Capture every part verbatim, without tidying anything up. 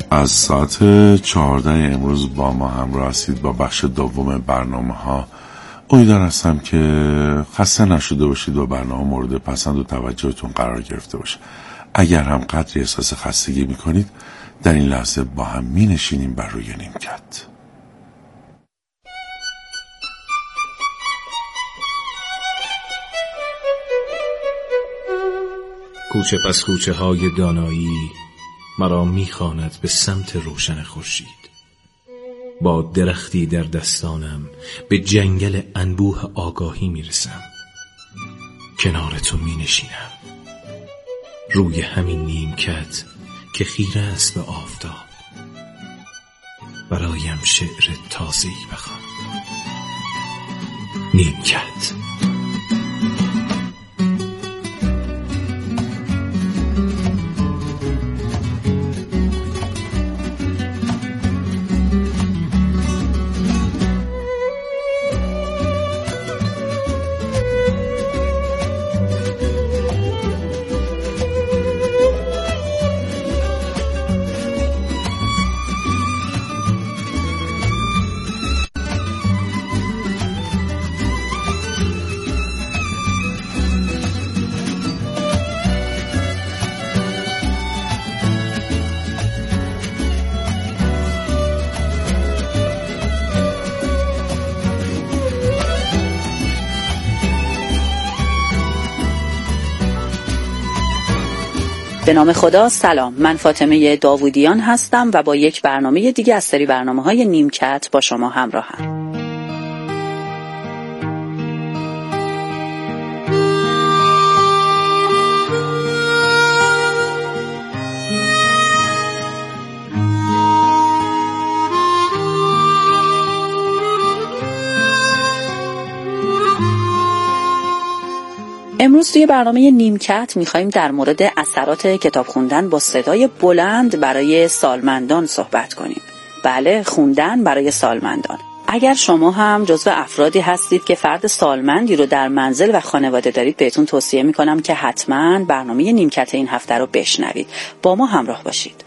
از ساعت چهارده امروز با ما همراه هستید با بخش دوم برنامه ها. امیدوار هستم که خسته نشده باشید و برنامه مورد پسند و توجهتون قرار گرفته باشه. اگر هم قدری احساس خستگی میکنید در این لحظه با هم می نشینیم بر روی نیمکت. کوچه پس کوچه های دانایی مرا میخواند به سمت روشن خورشید. با درختی در دستانم به جنگل انبوه آگاهی میرسم. کنار تو مینشینم روی همین نیمکت که خیره است به آفتاب. برایم شعر تازه‌ای بخوان. نیمکت. به نام خدا. سلام، من فاطمه داوودیان هستم و با یک برنامه دیگه از سری برنامه‌های نیمکت با شما همراهم. امروز توی برنامه نیمکت می‌خوایم در مورد اثرات کتاب خوندن با صدای بلند برای سالمندان صحبت کنیم. بله، خوندن برای سالمندان. اگر شما هم جزو افرادی هستید که فرد سالمندی رو در منزل و خانواده دارید، بهتون توصیه می‌کنم که حتماً برنامه نیمکت این هفته رو بشنوید. با ما همراه باشید.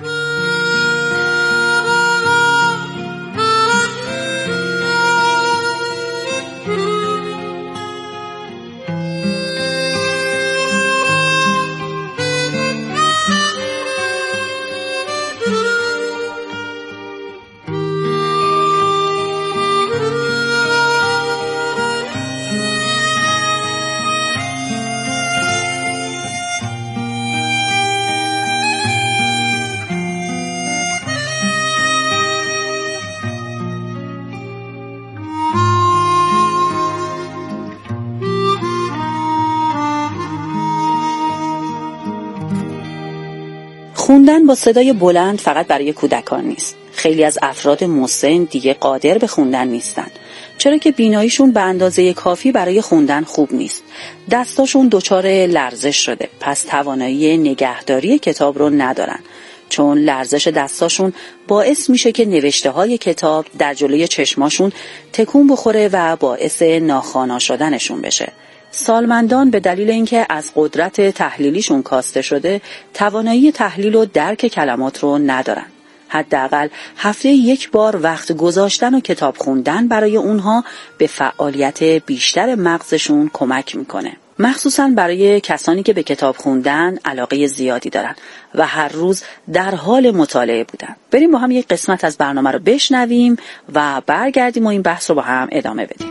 خوندن با صدای بلند فقط برای کودکان نیست. خیلی از افراد مسن دیگه قادر به خوندن نیستن، چرا که بیناییشون به اندازه کافی برای خوندن خوب نیست. دستاشون دچار لرزش شده، پس توانایی نگهداری کتاب رو ندارن، چون لرزش دستاشون باعث میشه که نوشته های کتاب در جلوی چشماشون تکون بخوره و باعث ناخوانا شدنشون بشه. سالمندان به دلیل اینکه از قدرت تحلیلیشون کاسته شده، توانایی تحلیل و درک کلمات رو ندارن. حداقل هفته یک بار وقت گذاشتن و کتاب خوندن برای اونها به فعالیت بیشتر مغزشون کمک میکنه. مخصوصاً برای کسانی که به کتاب خوندن علاقه زیادی دارن و هر روز در حال مطالعه بودن. بریم با هم یک قسمت از برنامه رو بشنویم و برگردیم و این بحث رو با هم ادامه بدیم.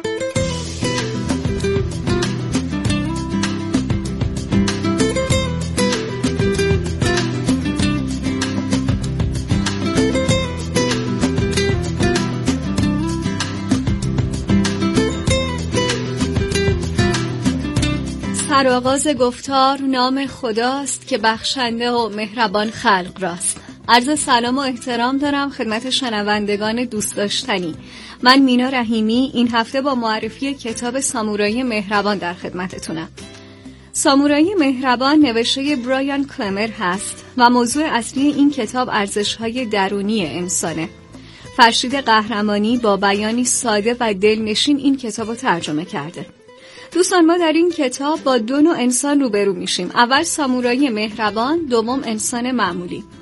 سرآغاز گفتار نام خداست که بخشنده و مهربان خلق راست. عرض سلام و احترام دارم خدمت شنوندگان دوست داشتنی. من مینا رحیمی این هفته با معرفی کتاب سامورایی مهربان در خدمتتونم. سامورایی مهربان نوشته برایان کلمر هست و موضوع اصلی این کتاب ارزش‌های درونی انسانه. فرشید قهرمانی با بیانی ساده و دلنشین این کتاب رو ترجمه کرده. دوستان، ما در این کتاب با دو نوع انسان روبرو میشیم. اول سامورایی مهربان، دوم انسان معمولی.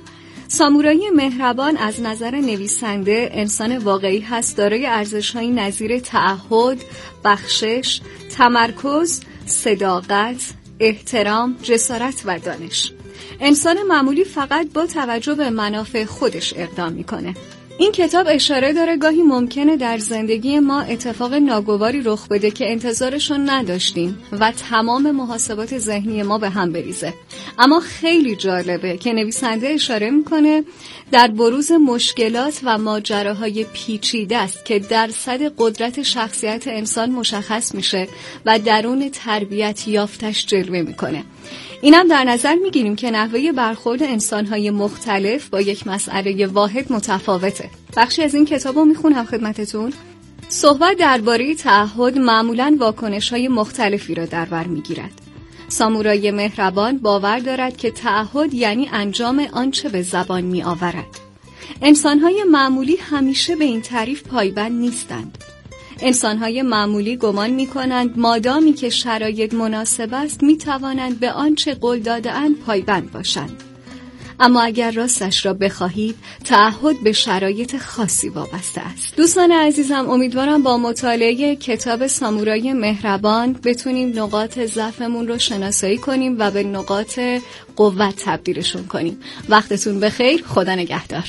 سامورایی مهربان از نظر نویسنده انسان واقعی هست دارای ارزش‌هایی نظیر تعهد، بخشش، تمرکز، صداقت، احترام، جسارت و دانش. انسان معمولی فقط با توجه به منافع خودش اقدام میکنه. این کتاب اشاره داره گاهی ممکنه در زندگی ما اتفاق ناگواری رخ بده که انتظارشون نداشتیم و تمام محاسبات ذهنی ما به هم بریزه. اما خیلی جالبه که نویسنده اشاره میکنه در بروز مشکلات و ماجراهای پیچیده است که درصد قدرت شخصیت انسان مشخص میشه و درون تربیت یافتش جلوه میکنه. اینم در نظر میگیریم که نحوه برخورد انسانهای مختلف با یک مسئله واحد متفاوته. بخشی از این کتابو میخونم خدمتتون. صحبت درباره تعهد معمولاً واکنش‌های مختلفی را در بر میگیرد. سامورایی مهربان باور دارد که تعهد یعنی انجام آنچه به زبان میآورد. انسانهای معمولی همیشه به این تعریف پایبند نیستند. انسانهای معمولی گمان می‌کنند مادامی که شرایط مناسب است می‌توانند به آنچه قول داده‌اند پایبند باشند. اما اگر راستش را بخواهید تعهد به شرایط خاصی وابسته است. دوستان عزیزم، امیدوارم با مطالعه کتاب سامورایی مهربان بتونیم نقاط ضعفمون رو شناسایی کنیم و به نقاط قوت تبدیلشون کنیم. وقتتون بخیر، خدا نگهدار.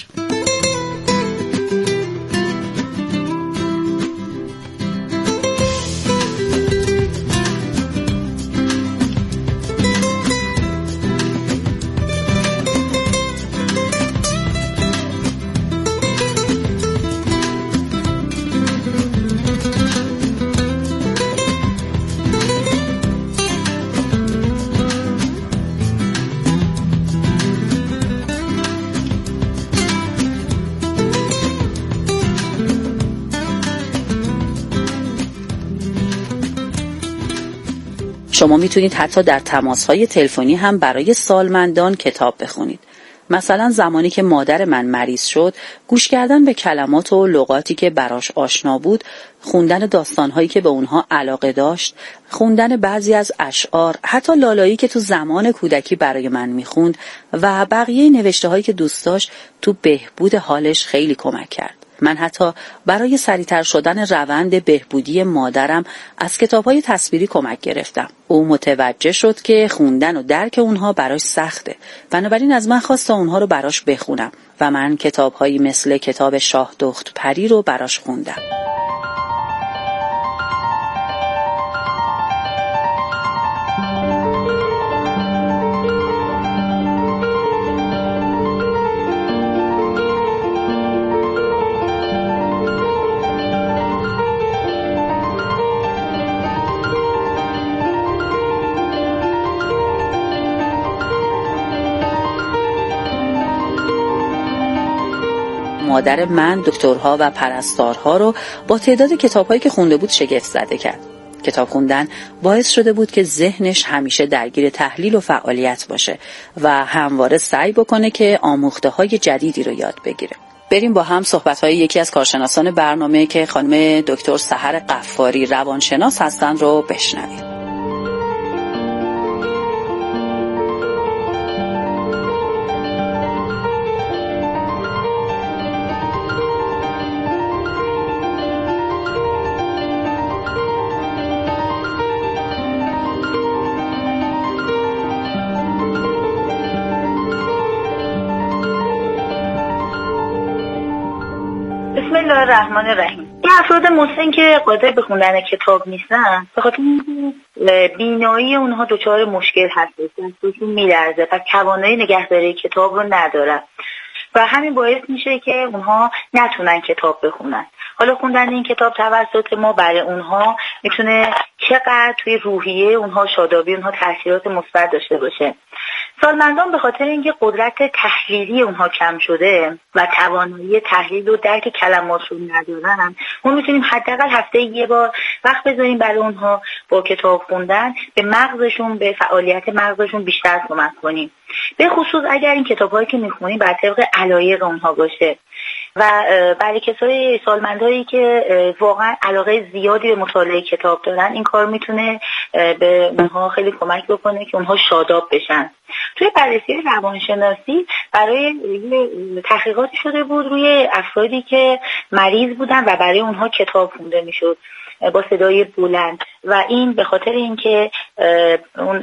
شما میتونید حتی در تماس‌های تلفنی هم برای سالمندان کتاب بخونید. مثلا زمانی که مادر من مریض شد، گوش کردن به کلمات و لغاتی که براش آشنا بود، خوندن داستان‌هایی که به اونها علاقه داشت، خوندن بعضی از اشعار، حتی لالایی که تو زمان کودکی برای من میخوند و بقیه نوشته‌هایی که دوست داشت تو بهبود حالش خیلی کمک کرد. من حتی برای سریعتر شدن روند بهبودی مادرم از کتاب‌های تصویری کمک گرفتم. او متوجه شد که خوندن و درک اونها براش سخته. بنابراین از من خواست تا اونها رو براش بخونم و من کتاب‌هایی مثل کتاب شاه دخت پری رو براش خوندم. مادر من دکترها و پرستارها رو با تعداد کتاب‌هایی که خونده بود شگفت زده کرد. کتاب خوندن باعث شده بود که ذهنش همیشه درگیر تحلیل و فعالیت باشه و همواره سعی بکنه که آموخته‌های جدیدی رو یاد بگیره. بریم با هم صحبت‌های یکی از کارشناسان برنامه که خانم دکتر سحر قفاری روانشناس هستن رو بشنویم. بسم الله الرحمن الرحیم. این افراد مسن که قادر به خوندن کتاب نیستن به خاطر بینایی اونها دچار مشکل هست، دستشون میلرزه و توانایی نگهداری کتاب رو ندارن و همین باعث میشه که اونها نتونن کتاب بخونن. حالا خوندن این کتاب توسط ما برای اونها میتونه چقدر توی روحیه اونها، شادابی اونها تاثیرات مثبت داشته باشه. سالمندان به خاطر اینکه قدرت تحلیلی اونها کم شده و توانایی تحلیل و درک کلماتشون ندارن، ما میتونیم حداقل هفته یه بار وقت بذاریم برای اونها با کتاب خوندن به مغزشون، به فعالیت مغزشون بیشتر کمک کنیم. به خصوص اگر این کتاب‌هایی که میخونیم بر طبق علایق اونها باشه. و برای کسای سالمندایی که واقعا علاقه زیادی به مطالعه کتاب دارن این کار میتونه به اونها خیلی کمک بکنه که اونها شاداب بشن. توی بررسی روانشناسی برای تحقیقاتی شده بود روی افرادی که مریض بودن و برای اونها کتاب خونده میشد با صدای بلند و این به خاطر اینکه اون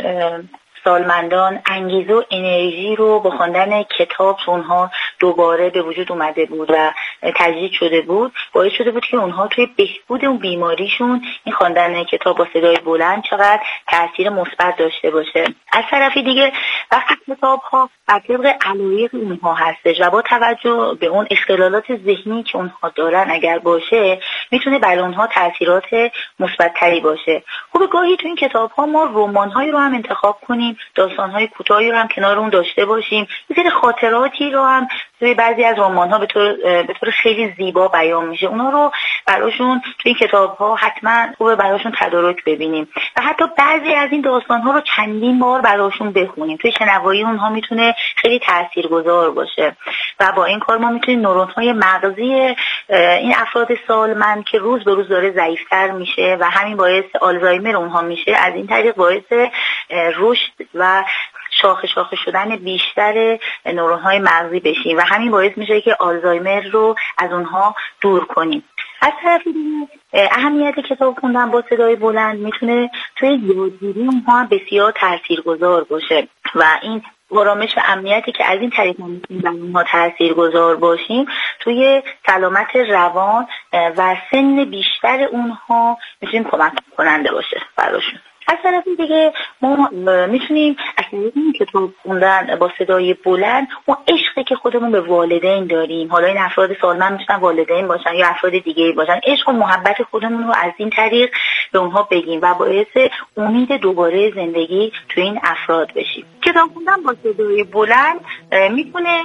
سالمندان انگیزه و انرژی رو با خواندن کتاب اونها دوباره به وجود اومده بود و تجدید شده بود، باعث شده بود که اونها توی بهبود اون بیماریشون این خواندن کتاب با صدای بلند چقدر تاثیر مثبت داشته باشه. از طرفی دیگه وقتی کتاب‌ها بر طبق علایق اونها هستش و با توجه به اون اختلالات ذهنی که اونها دارن اگر باشه میتونه بر اونها تاثیرات مثبت‌تری باشه. خب گاهی تو این کتاب‌ها ما رمان‌هایی رو هم انتخاب کنیم، داستان‌های کوتاهی رو هم کنار اون داشته باشیم، یه سری خاطراتی رو هم توی بعضی از رمان‌ها به طور به طور خیلی زیبا بیان میشه، اونا رو براشون توی این کتاب‌ها حتما خوبه براشون تدارک ببینیم و حتی بعضی از این داستان‌ها رو چندین بار براشون بخونیم. توی شنوایی اونها میتونه خیلی تاثیرگذار باشه و با این کار ما میتونیم نورون‌های مغزی این افراد سالمند که روز به روز داره ضعیف‌تر میشه و همین باعث آلزایمر اونها میشه، از این طریق باعث رشد و شاخه شاخه شدن بیشتر نورون‌های مغزی بشیم و همین باعث میشه که آلزایمر رو از اونها دور کنیم. از طرف دیگه اهمیت کتاب خوندن با صدای بلند میتونه توی یادگیری اونها بسیار تاثیرگذار باشه و این آرامش و امنیتی که از این طریق ما میتونیم بر اونها تاثیرگذار باشیم توی سلامت روان و سن بیشتر اونها میتونیم کمک کننده باشه براشون. از طرف دیگه ما میتونیم از طریق این کتاب خوندن با صدای بلند اون عشقی که خودمون به والدین داریم، حالا این افراد سالمند میشن والدین باشن یا افراد دیگه باشن، عشق و محبت خودمون رو از این طریق به اونها بگیم و باعث امید دوباره زندگی تو این افراد بشیم. کتاب خوندن با صدای بلند میتونه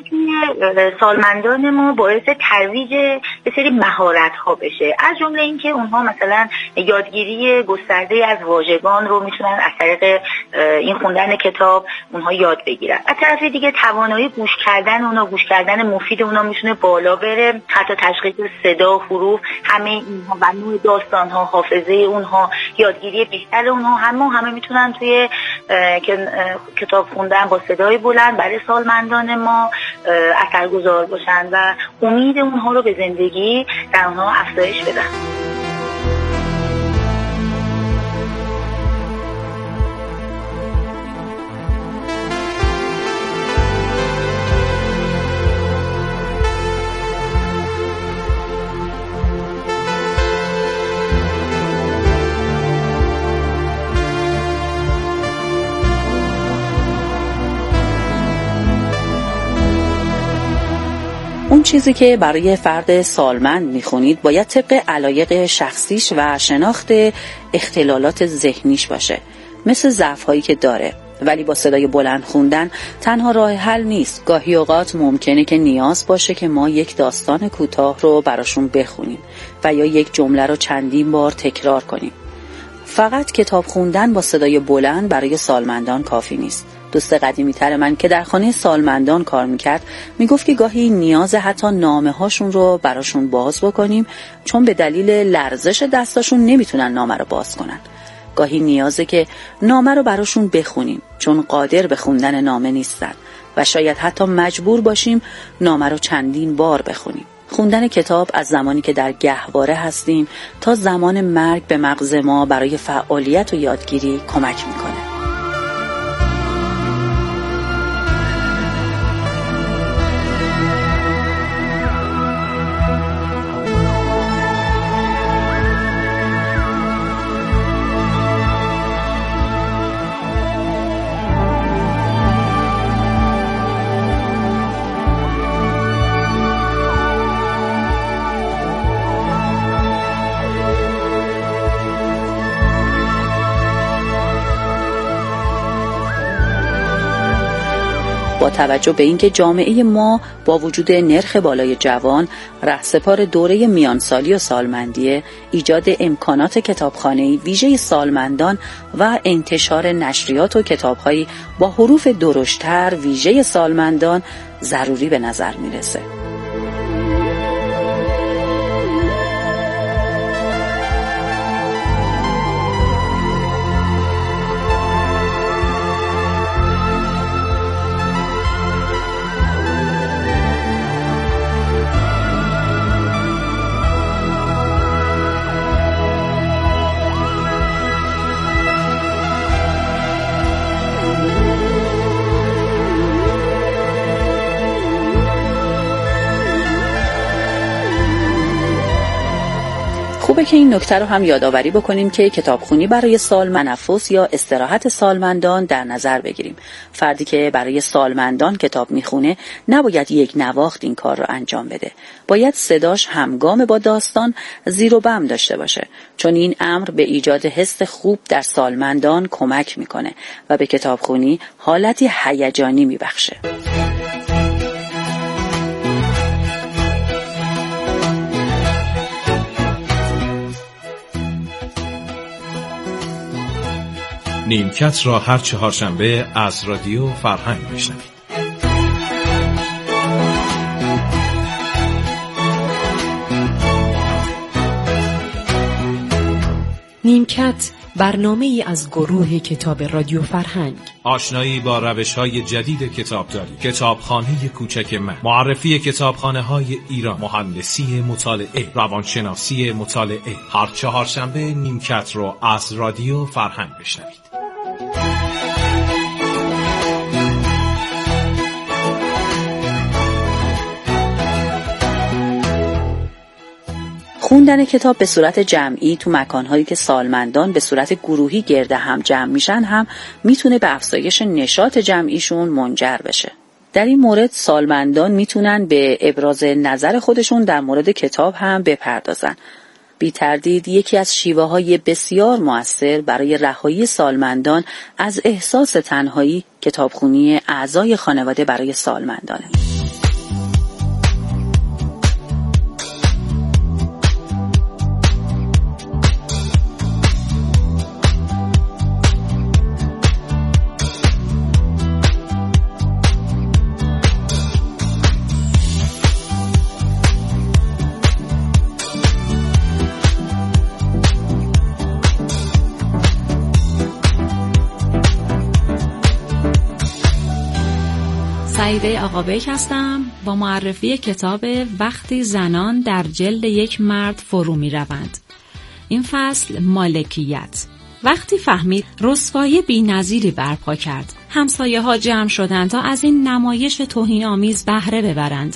که سالمندان ما باعث ترویج یه سری مهارت ها بشه، از جمله اینکه اونها مثلا یادگیری گسترده از واژگان رو میتونن از طریق این خوندن کتاب اونها یاد بگیرن. از طرف دیگه توانایی گوش کردن اونها، گوش کردن مفید اونها میتونه بالا بره، حتی تشخیص صدا، حروف، همه اینها و نوع داستان ها، حافظه اونها، یادگیری بیشتر اونها، همه همه میتونن توی کتاب خوندن با صدای بلند برای سالمندان ما اثرگذار باشن و امید اونها رو به زندگی در اونها افزایش بدن. اون چیزی که برای فرد سالمند میخونید باید طبق علایق شخصیش و شناخت اختلالات ذهنیش باشه، مثل ضعف‌هایی که داره. ولی با صدای بلند خوندن تنها راه حل نیست. گاهی اوقات ممکنه که نیاز باشه که ما یک داستان کوتاه رو براشون بخونیم و یا یک جمله رو چندین بار تکرار کنیم. فقط کتاب خوندن با صدای بلند برای سالمندان کافی نیست. دوست قدیمی تر من که در خانه سالمندان کار میکرد میگفت که گاهی نیاز حتی نامه هاشون رو براشون باز بکنیم، چون به دلیل لرزش دستاشون نمیتونن نامه رو باز کنن. گاهی نیازه که نامه رو براشون بخونیم، چون قادر به خوندن نامه نیستن و شاید حتی مجبور باشیم نامه رو چندین بار بخونیم. خوندن کتاب از زمانی که در گهواره هستیم تا زمان مرگ به مغز ما برای فعالیت و یادگیری کمک میکنه. با توجه به اینکه جامعه ما با وجود نرخ بالای جوان، رهسپار دوره میانسالی و سالمندی، ایجاد امکانات کتابخانه‌ای ویژه سالمندان و انتشار نشریات و کتاب‌هایی با حروف درشت‌تر ویژه سالمندان ضروری به نظر میرسه. خوبه که این نکته رو هم یادآوری بکنیم که کتابخونی برای سالمنفس یا استراحت سالمندان در نظر بگیریم. فردی که برای سالمندان کتاب میخونه نباید یک نواخت این کار رو انجام بده. باید صداش همگام با داستان زیر و بم داشته باشه، چون این امر به ایجاد حس خوب در سالمندان کمک میکنه و به کتابخونی حالتی هیجانی میبخشه. نیمکت را هر چهارشنبه از رادیو فرهنگ میشنوید. نیمکت برنامه‌ای از گروه کتاب رادیو فرهنگ. آشنایی با روش‌های جدید کتابداری، کتابخانه کوچک من، معرفی کتابخانه‌های ایران، مهندسی مطالعه، روانشناسی مطالعه. هر چهارشنبه نیمکت رو از رادیو فرهنگ بشنوید. خوندن کتاب به صورت جمعی تو مکانهایی که سالمندان به صورت گروهی گرد هم جمع میشن هم میتونه به افزایش نشاط جمعیشون منجر بشه. در این مورد سالمندان میتونن به ابراز نظر خودشون در مورد کتاب هم بپردازن. بی تردید یکی از شیوه‌های بسیار مؤثر برای رهایی سالمندان از احساس تنهایی کتابخونی اعضای خانواده برای سالمندانه. سعیده آقابک هستم با معرفی کتاب وقتی زنان در جلد یک مرد فرو می روند. این فصل مالکیت. وقتی فهمید رسوایی بی نظیری برپا کرد، همسایه ها جمع شدند تا از این نمایش توهین آمیز بهره ببرند.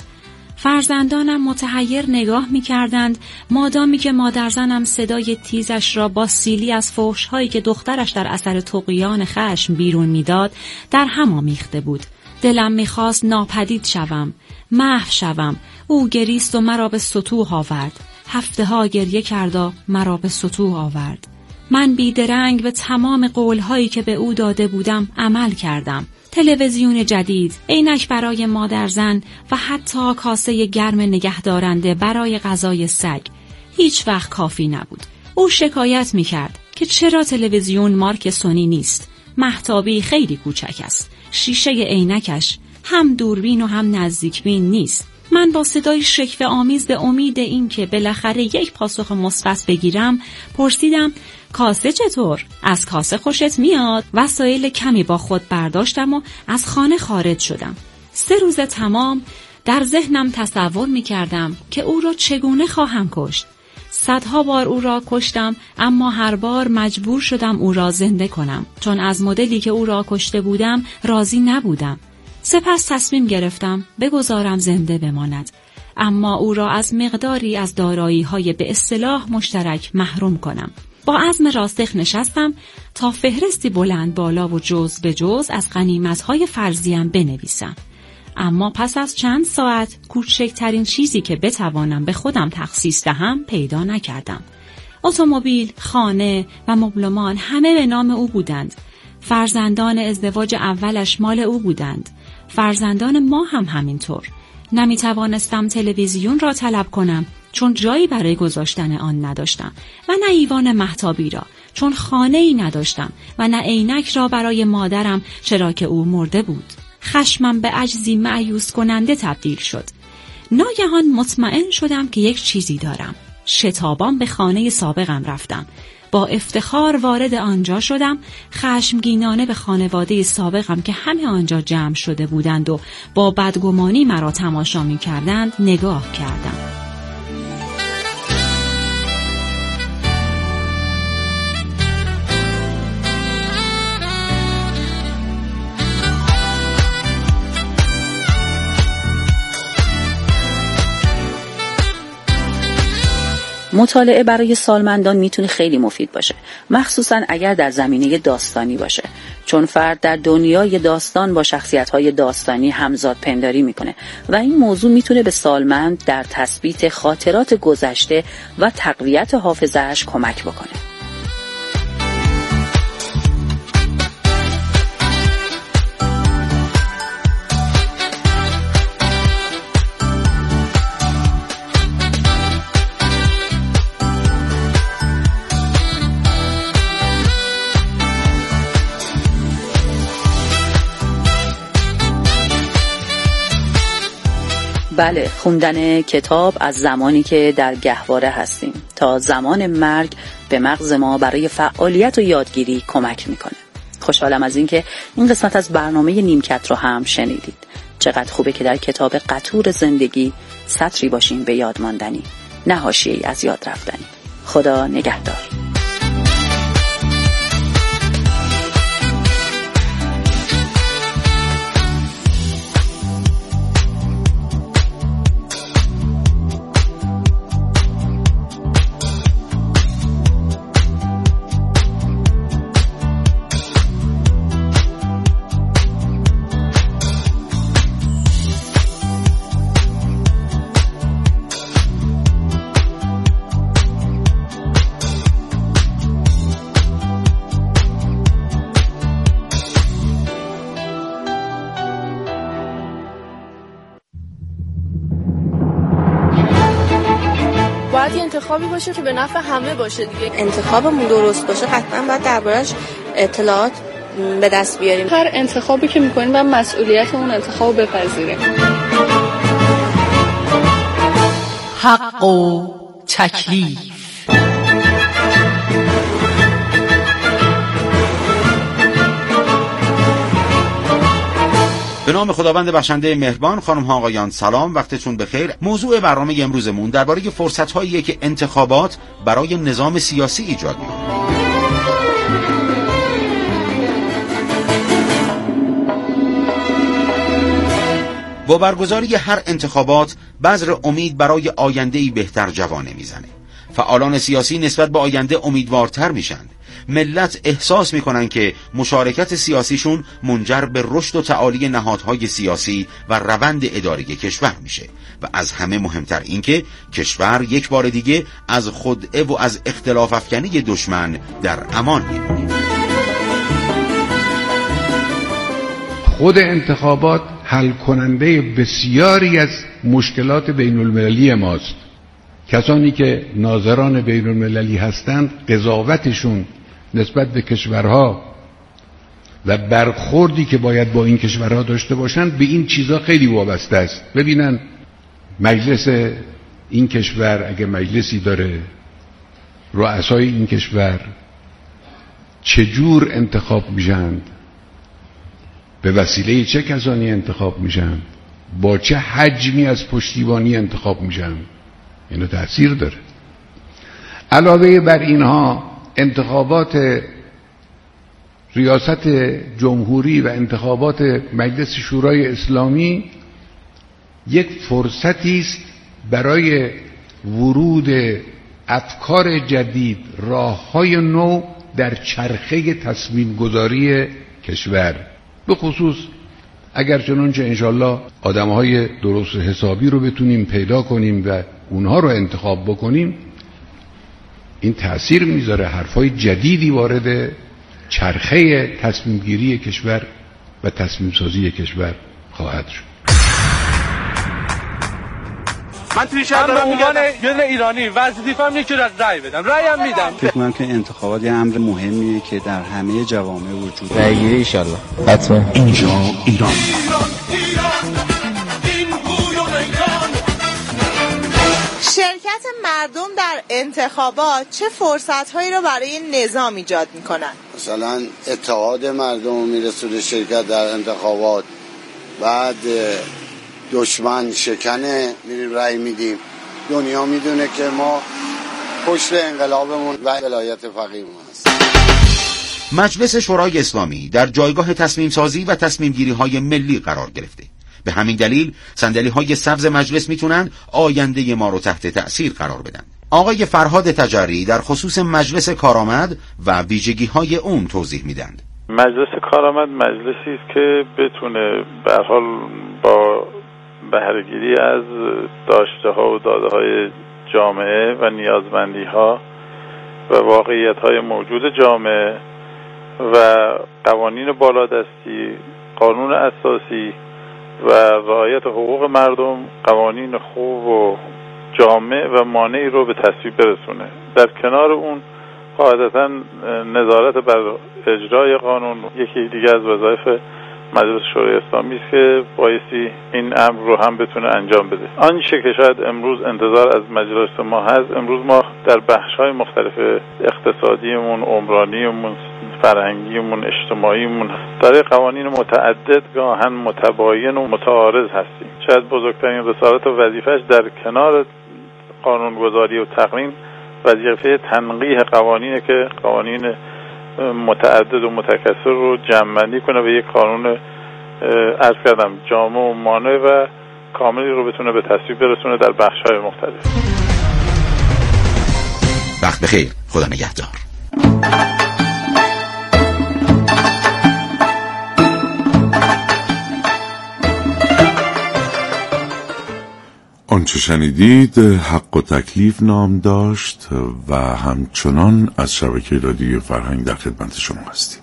فرزندانم متحیر نگاه می کردند مادامی که مادرزنم صدای تیزش را با سیلی از فحش‌هایی که دخترش در اثر طغیان خشم بیرون می داد در هم آمیخته بود. دلم میخواست ناپدید شوم، محو شوم. او گریست و مرا به سطوح آورد. هفته ها گریه کرد و مرا به سطوح آورد. من بیدرنگ به تمام قولهایی که به او داده بودم عمل کردم. تلویزیون جدید، عینک برای مادرزن و حتی کاسه گرم نگهدارنده برای غذای سگ. هیچ وقت کافی نبود. او شکایت میکرد که چرا تلویزیون مارک سونی نیست. مهتابی خیلی کوچک است. شیشه عینکش هم دوربین و هم نزدیکبین نیست. من با صدای شکوه آمیز به امید این که بالاخره یک پاسخ مثبت بگیرم پرسیدم کاسه چطور؟ از کاسه خوشت میاد؟ وسایل کمی با خود برداشتم و از خانه خارج شدم. سه روز تمام در ذهنم تصور میکردم که او را چگونه خواهم کشت. صدها بار او را کشتم، اما هر بار مجبور شدم او را زنده کنم، چون از مدلی که او را کشته بودم راضی نبودم. سپس تصمیم گرفتم بگذارم زنده بماند، اما او را از مقداری از دارایی‌های به اصطلاح مشترک محروم کنم. با عزم راسخ نشستم تا فهرستی بلند بالا و جز به جز از غنیمت‌های فرضیم بنویسم. اما پس از چند ساعت کوچکترین چیزی که بتوانم به خودم تخصیص دهم پیدا نکردم. اتومبیل، خانه و مبلمان همه به نام او بودند. فرزندان ازدواج اولش مال او بودند. فرزندان ما هم همینطور. نمی توانستم تلویزیون را طلب کنم چون جایی برای گذاشتن آن نداشتم و نه ایوان مهتابی را چون خانه‌ای نداشتم و نه عینک را برای مادرم چرا که او مرده بود. خشمم به عجزی مایوس کننده تبدیل شد. ناگهان مطمئن شدم که یک چیزی دارم. شتابان به خانه سابقم رفتم. با افتخار وارد آنجا شدم. خشمگینانه به خانواده سابقم که همه آنجا جمع شده بودند و با بدگمانی مرا تماشا می کردند نگاه کردم. مطالعه برای سالمندان میتونه خیلی مفید باشه، مخصوصا اگر در زمینه داستانی باشه، چون فرد در دنیای داستان با شخصیت‌های داستانی همزاد پنداری میکنه و این موضوع میتونه به سالمند در تثبیت خاطرات گذشته و تقویت حافظه‌اش کمک بکنه. بله، خوندن کتاب از زمانی که در گهواره هستیم تا زمان مرگ به مغز ما برای فعالیت و یادگیری کمک میکنه. خوشحالم از این که این قسمت از برنامه نیمکت رو هم شنیدید. چقدر خوبه که در کتاب قطور زندگی سطری باشیم به یاد ماندنی، نه حاشیه‌ای از یاد رفتنی. خدا نگهدار. باید یه انتخابی باشه که به نفع همه باشه دیگه. انتخابمون درست باشه قطعا باید دربارش اطلاعات به دست بیاریم. هر انتخابی که میکنیم باید مسئولیت اون انتخاب بپذیریم. حق و تکلیف. به نام خداوند بخشنده مهربان. خانم ها آقایان سلام، وقتتون بخیر. موضوع برنامه امروزمون درباره فرصت‌هاییه که انتخابات برای نظام سیاسی ایجاد می‌کنه. با برگزاری هر انتخابات بذر امید برای آینده‌ای بهتر جوانه میزنه. فعالان سیاسی نسبت به آینده امیدوارتر میشن. ملت احساس میکنن که مشارکت سیاسیشون منجر به رشد و تعالی نهادهای سیاسی و روند اداری کشور میشه و از همه مهمتر این که کشور یک بار دیگه از خدعه و از اختلاف افکنی دشمن در امان میمونه. خود انتخابات حل کننده بسیاری از مشکلات بین المللی ماست. کسانی که ناظران بین المللی هستند قضاوتشون نسبت به کشورها و برخوردی که باید با این کشورها داشته باشند به این چیزا خیلی وابسته است. ببینن مجلس این کشور اگه مجلسی داره، رؤسای این کشور چجور انتخاب میشن، به وسیله چه کسانی انتخاب میشن، با چه حجمی از پشتیبانی انتخاب میشن، اینو تأثیر داره. علاوه بر اینها انتخابات ریاست جمهوری و انتخابات مجلس شورای اسلامی یک فرصتی است برای ورود افکار جدید، راه‌های نو در چرخه تصمیم گذاری کشور. به خصوص اگر چنانچه انشالله آدم‌های درست حسابی رو بتونیم پیدا کنیم و اونها رو انتخاب بکنیم، این تأثیر میذاره، حرفای جدیدی وارد چرخه تصمیم گیری کشور و تصمیم سازی کشور خواهد شد. من توی شهر دارم میگم یه دونه ایرانی وظیفه‌م اینه که رأی بدم، رأیم میدم. فکر می‌کنم که انتخابات یه امر مهمیه که در همه جوامع وجود داره. رأی گیری ان شاءالله حتما. اینجا ایران. شرکت مردم در انتخابات چه فرصت‌هایی را برای نظام ایجاد می‌کنند؟ مثلا اتحاد مردم میرسونه شرکت در انتخابات، بعد دشمن شکنه میریم رأی میدیم. دنیا میدونه که ما پشت انقلابمون و ولایت فقیهمون هست. مجلس شورای اسلامی در جایگاه تصمیم سازی و تصمیم گیری های ملی قرار گرفته. به همین دلیل صندلی های سبز مجلس میتونن آینده ما رو تحت تأثیر قرار بدن. آقای فرهاد تجری در خصوص مجلس کارآمد و ویژگی‌های اون توضیح میدند. مجلس کارآمد مجلسی است که بتونه به هر حال با بهره‌گیری از داشته‌ها و داده‌های جامعه و نیازمندی‌ها و واقعیت‌های موجود جامعه و قوانین بالادستی، قانون اساسی و رعایت حقوق مردم، قوانین خوب و جامع و مانعی رو به تصویب برسونه. در کنار اون قاعدتاً نظارت بر اجرای قانون یکی دیگه از وظایف مجلس شورای اسلامی است که بایستی این امر رو هم بتونه انجام بده. آنچه که شاید امروز انتظار از مجلس ما هست، امروز ما در بخش‌های مختلف اقتصادیمون، عمرانیمون، فرهنگیمون، اجتماعیمون در قوانین متعدد گاهن متباین و متعارض هستیم. شاید بزرگترین رسالت و وظیفه‌اش در کنار قانونگذاری و تقنین وظیفه تنقیح قوانینه که قوانین متعدد و متکثر رو جمع‌بندی کنه و یک قانون عرض کردم جامع و مانع و کاملی رو بتونه به تصویب برسونه در بخش‌های مختلف. وقت بخیر. خدا نگهدار. آنچه شنیدید حق و تکلیف نام داشت و همچنان از شبکه رادیوی فرهنگ در خدمت شما هستیم.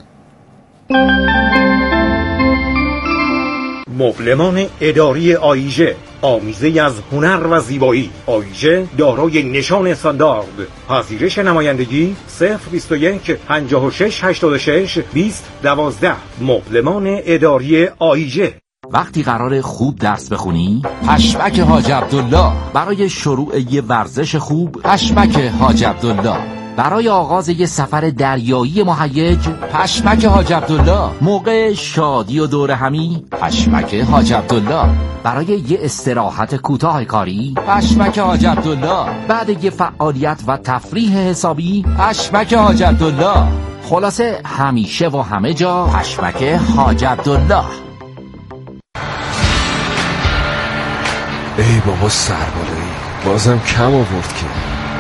مبلمان اداری آیژه، آمیزه از هنر و زیبایی. آیژه دارای نشان استاندارد. پذیرش نمایندگی صفر بیست و یک پنجاه و شش هشتاد و شش بیست دوازده. مبلمان اداری آیژه. وقتی قراره خوب درس بخونی، پشمک حاج عبدالله. برای شروع یه ورزش خوب، پشمک حاج عبدالله. برای آغاز یه سفر دریایی مهیج، پشمک حاج عبدالله. موقع شادی و دور همی، پشمک حاج عبدالله. برای یه استراحت کوتاه کاری، پشمک حاج عبدالله. بعد یه فعالیت و تفریح حسابی، پشمک حاج عبدالله. خلاصه همیشه و همه جا پشمک حاج عبدالله. ای بابا سربالایی بازم کم آورد که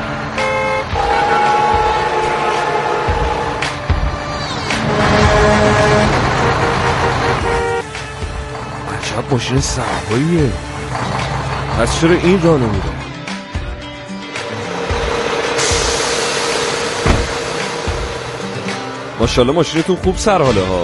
عجب ماشین سرباییه. پس چرا این راه نمیره؟ ماشاءالله ماشینتون خوب سرحاله ها.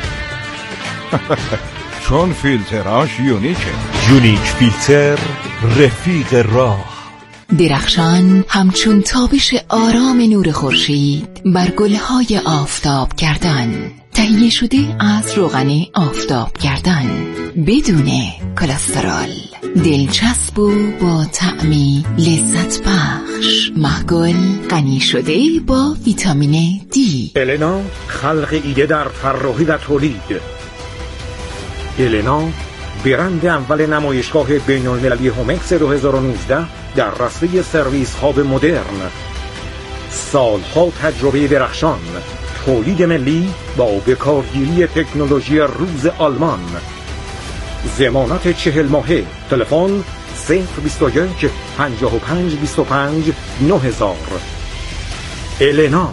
چون فیلتراش یونیکه. یونیک فیلتر، رفیق راه. درخشان همچون تابش آرام نور خورشید بر گلهای آفتاب کردن. تهیه شده از روغن آفتاب کردن بدون کلسترول. دلچسب و با طعمی لذت بخش. محگل غنی شده با ویتامین دی. النا خلق ایده در طراحی و تولید. النا برند اول نمایشگاه بین‌المللی هومکس دو هزار و نوزده در رسته سرویس هاب مدرن. سالها تجربه درخشان، تولید ملی با بکارگیری تکنولوژی روز آلمان. ضمانت چهل ماهه. تلفن صفر بیست و یک پنجاه و پنج بیست و پنج نه هزار. النا.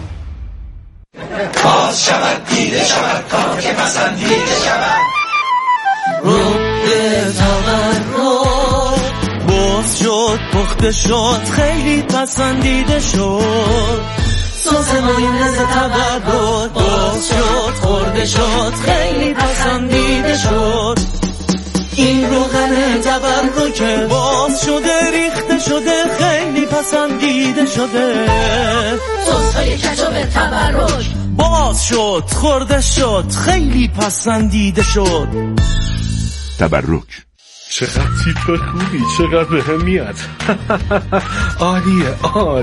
باز شود دیده شود کار که پسندیده شود. رو به تورد باز شد پخته شد خیلی پسندیده شد. سس مایونز تورد باز شد خورده شد خیلی پسندیده شد. این روغن تورد باز شده ریخته شده خیلی پسندیده شده. سس های کچوب تورد باز شد خورده شد خیلی پسندیده شد. تبرک. چقدر تیپ خوبی، چقدر به هم میاد. عالیه عالی.